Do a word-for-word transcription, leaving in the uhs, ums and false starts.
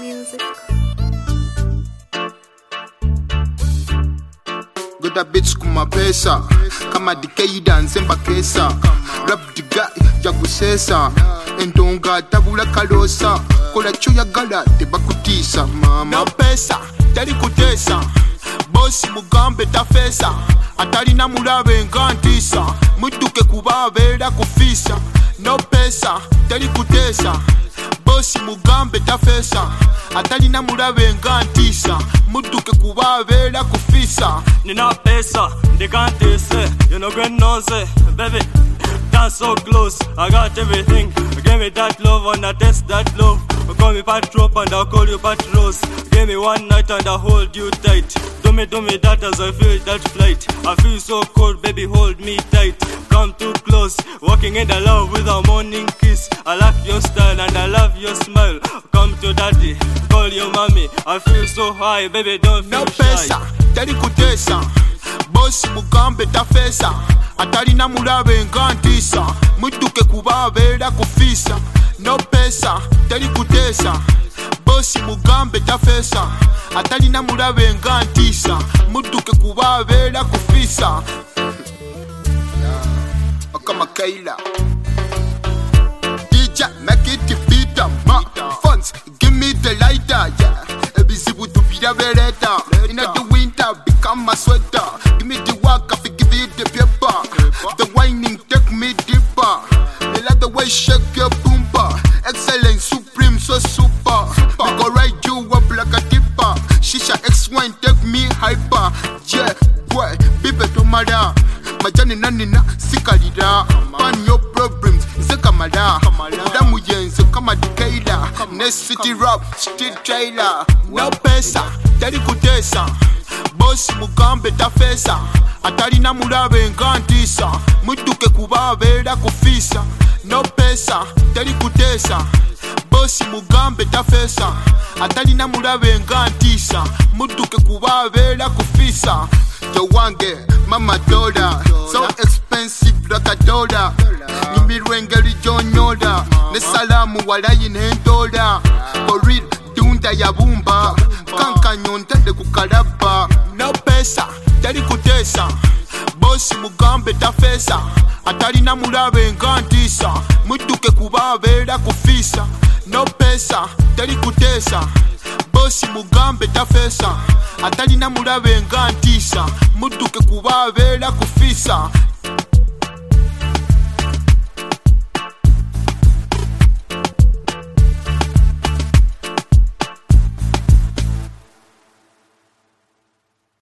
music. Goda bitch kuma pesa kama dikeida nzemba kesa rap diga ya gusesa endonga tabula kalosa kola chuya gala tebakutisa mama no pesa tali kutesa boss mugambe tafesa atali na mulabe ngantisa muduke kubabera kufisa no pesa tali kutesa boss mugambe tafesa atali na mulabe ngantisa muduke kubabera kufisa nina pesa ndikantise you know good nose baby dance so close I got everything give me that love and I test that love call me Patrop and I'll call you Patros give me one night and I'll hold you tight do me do me that as I feel that flight I feel so cold baby hold me tight come too close walking in the love with a morning kiss I like your style and I love your smile come to daddy call your mommy I feel so high baby don't feel no shy pesa tali kutesa boss mugambe tafesa atali na mulabe ngantisa muduke kubabera kufisa no pesa tali kutesa boss mugambe tafesa atali na mulabe ngantisa muduke kubabera kufisa kama Kaila D J make it beat ma funds give me the lighter yeah ebizibu tupira bereta in the winter become my sweater give me the work I give you the paper the whining take me deeper they like the way shake your boomba excellent supreme so super we go ride you up like a dipper shisha X wine take me hyper yeah boy bibe to mada majani nanina sikalira pan your problems sekamala damu yenze kama dikaila next city rap street trailer no pesa tali kutesa boss mugambe tafesa atali na mulabe ngantisa muduke kubabera kufisa no pesa tali kutesa boss mugambe tafesa atali na mulabe ngantisa muduke kubabera kufisa Jowange, mama dollar, so expensive like a dollar. Nimirwengeri jonyoda, ne salamu walayi nendola. For real, dunda ya bumba, kanka nyonta de kukalaba. No pesa, tali kutesa, boss mugambe tafesa. Atali na mulabe ngantisa, muduke kubabera kufisa. No pesa, tali kutesa. boss mugambe tafesa atali na mulabe ngantisa muduke kubabera kufisa